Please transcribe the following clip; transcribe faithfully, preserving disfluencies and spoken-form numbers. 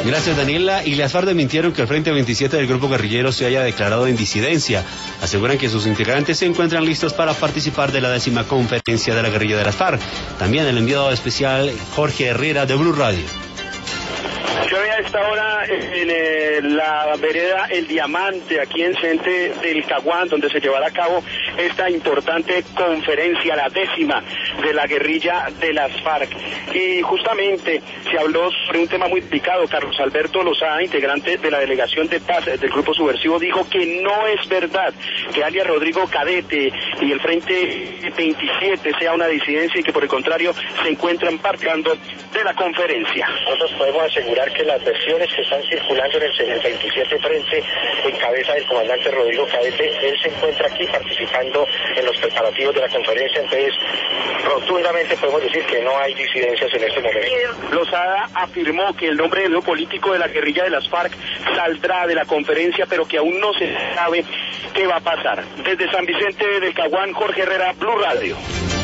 Gracias, Daniela. Y las FARC desmintieron que el Frente veintisiete del grupo guerrillero se haya declarado en disidencia. Aseguran que sus integrantes se encuentran listos para participar de la décima conferencia de la guerrilla de las FARC. También el enviado especial Jorge Herrera de Blue Radio. Yo a esta hora en eh, la vereda El Diamante, aquí en Cente del Caguán, donde se llevará a cabo esta importante conferencia, la décima de la guerrilla de las FARC. Y justamente se habló sobre un tema muy delicado. Carlos Alberto Lozada, integrante de la delegación de paz del grupo subversivo, dijo que no es verdad que alias Rodrigo Cadete y el Frente veintisiete sea una disidencia y que por el contrario se encuentran participando de la conferencia. Nosotros podemos asegurar que las versiones que están circulando en el, el veintisiete Frente en cabeza del comandante Rodrigo Cadete, él se encuentra aquí participando en los preparativos de la conferencia, entonces rotundamente podemos decir que no hay disidencias en este momento. Lozada afirmó que el nombre del nuevo político de la guerrilla de las FARC saldrá de la conferencia, pero que aún no se sabe qué va a pasar. Desde San Vicente del Caguán, Jorge Herrera, Blue Radio.